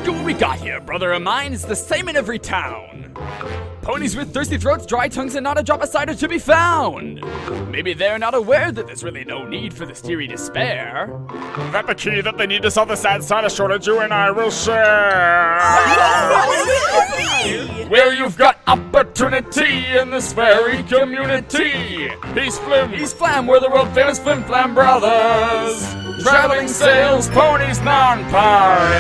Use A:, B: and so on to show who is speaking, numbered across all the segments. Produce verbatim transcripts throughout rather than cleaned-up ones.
A: look at what we got here, brother of mine. It's the same in every town. Ponies with thirsty throats, dry tongues, and not a drop of cider to be found. Maybe they're not aware that there's really no need for this teary despair.
B: That the key that they need to solve the sad cider shortage you and I will share. Well, you've got opportunity in this very community. He's Flim,
A: He's Flam, we're the world famous Flim Flam Brothers.
B: traveling sales, ponies, non-party.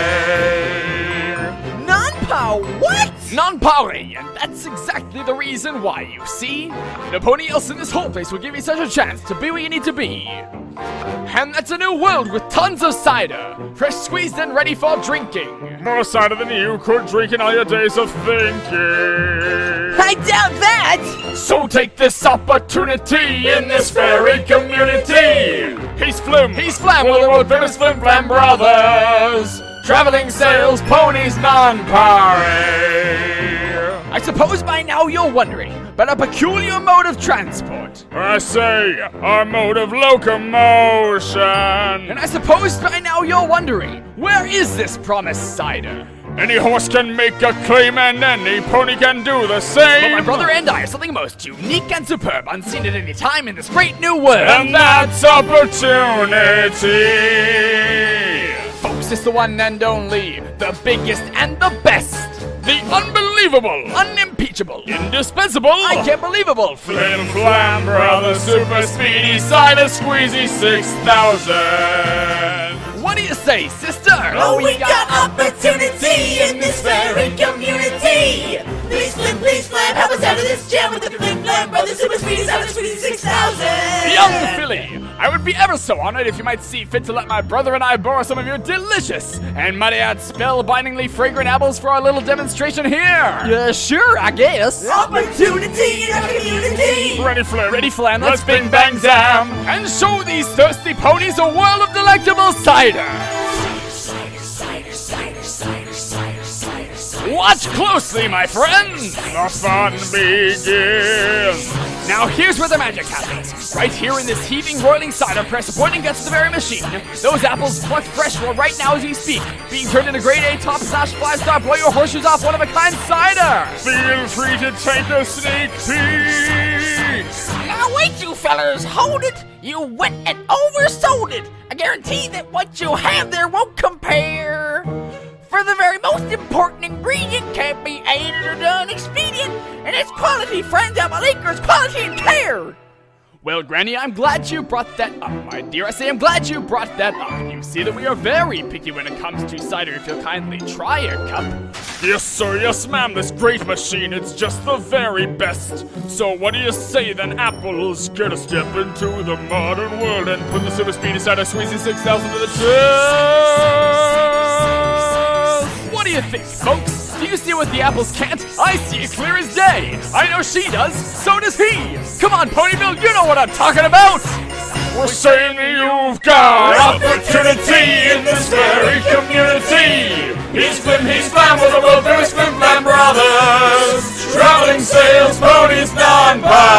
C: Non-pow, what?
A: Non-powery, and that's exactly the reason why, you see? Nobody else in this whole place will give you such a chance to be what you need to be. And that's a new world with tons of cider, fresh squeezed and ready for drinking.
B: More cider than you could drink in all your days of thinking.
C: I doubt that!
B: So take this opportunity in this very community. He's Flim,
A: He's Flam,
B: we're the world famous Flim Flam Brothers. Traveling sales, ponies, non-party.
A: I suppose by now you're wondering about a peculiar mode of transport.
B: I say, our mode of locomotion.
A: And I suppose by now you're wondering, where is this promised cider?
B: Any horse can make a claim and any pony can do the same.
A: But my brother and I are something most unique and superb, unseen at any time in this great new world.
B: And that's opportunity.
A: Folks, it's the one and only, the biggest and the best,
B: The unbelievable,
A: unimpeachable,
B: indispensable,
A: I can't believable,
B: Flim Flam Brothers Super Speedy Cider Squeezy six thousand.
A: What do you say, sister?
C: Oh, we got opportunity in this very community! Please, Flim, please, Flam, help us out of this jam with the Flim Flam Brothers Super Speedy Cider Squeezy six thousand!
A: Young Philly, I would be ever so honored if you might see fit to let my brother and I borrow some of your delicious and might I add spellbindingly fragrant apples for our little demonstration here.
C: Yeah, sure, I guess. Opportunity in our community!
B: Ready, Flim?
A: Ready, Flam?
B: Let's bing bang zam.
A: And show these thirsty ponies a world of delectable cider.
C: Cider, cider, cider, cider, cider, cider, cider.
A: Watch closely, my friends.
B: The fun begins.
A: Now here's where the magic happens. Right here in this heaving, roiling cider press, pointing guts to the very machine. Those apples plucked fresh well right now as we speak, being turned into grade A top slash five star blow your horseshoes off one of a kind cider.
B: Feel free to take a sneak peek.
C: Now wait, you fellers, hold it! You went and oversold it! I guarantee that what you have there won't compare! For the very most important ingredient can't be aided or done expedient, and it's quality, friends, and my liquor's quality and care!
A: Well, Granny, I'm glad you brought that up, my dear. I say I'm glad you brought that up. You see that we are very picky when it comes to cider. If you'll kindly try a cup.
B: Yes, sir, yes, ma'am, this great machine, it's just the very best. So what do you say then, apples? Get a step into the modern world and put the Super Speedy Cider Squeezy six thousand to the test.
A: What do you think, folks? Do you see what the apples can't? I see it clear as day. I know she does, so does he. Come on, Ponyville, you know what I'm talking about.
B: We're saying you've got opportunity in this very community. He's Flim, he's Flam, with the world famous Flim Flam Brothers. Traveling sales, ponies, non-party.